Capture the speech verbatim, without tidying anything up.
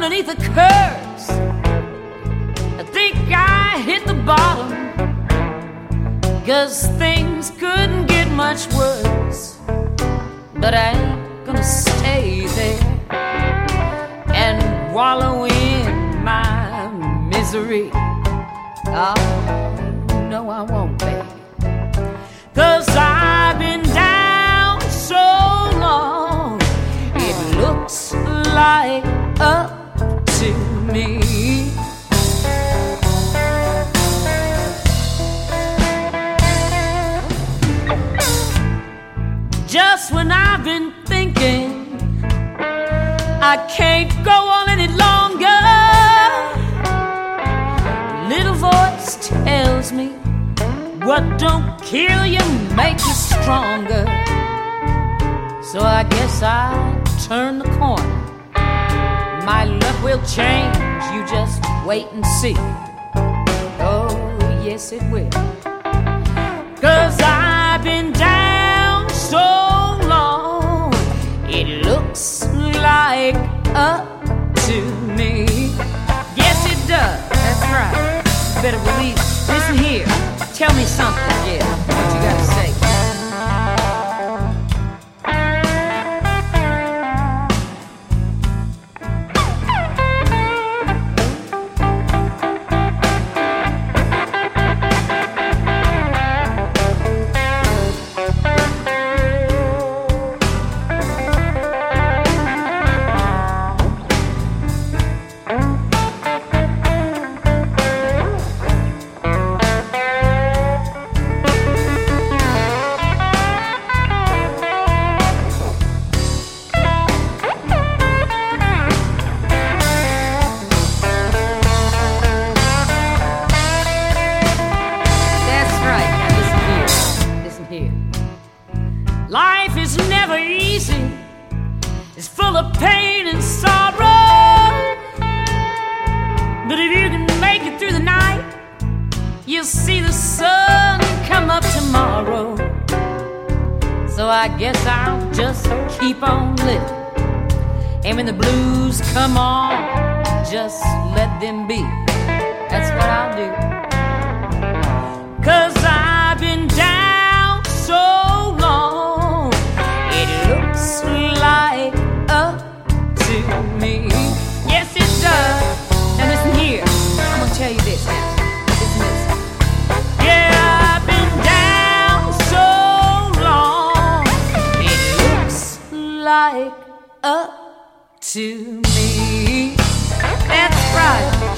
underneath the curves. I think I hit the bottom, 'cause things couldn't get much worse. But I ain't gonna stay there and wallow in my misery. Oh, no, I won't, baby. 'Cause I've been down so long, it looks like up to me. Just when I've been thinking I can't go on any longer, little voice tells me what don't kill you make you stronger. So I guess I'll turn the corner. My luck will change, you just wait and see. Oh, yes it will. 'Cause I've been down so long, it looks like up to me. Yes it does, that's right. Better believe it. Listen here, tell me something, yeah. What you gotta say? Life is never easy, it's full of pain and sorrow. But if you can make it through the night, you'll see the sun come up tomorrow. So I guess I'll just keep on living, and when the blues come on, just let them be. That's what I'll do. 'Cause I've been down so long, it looks like up to me. Yes, it does. Now listen here, I'm gonna tell you this now. Listen, listen. Yeah, I've been down so long, it looks like up to me. That's right.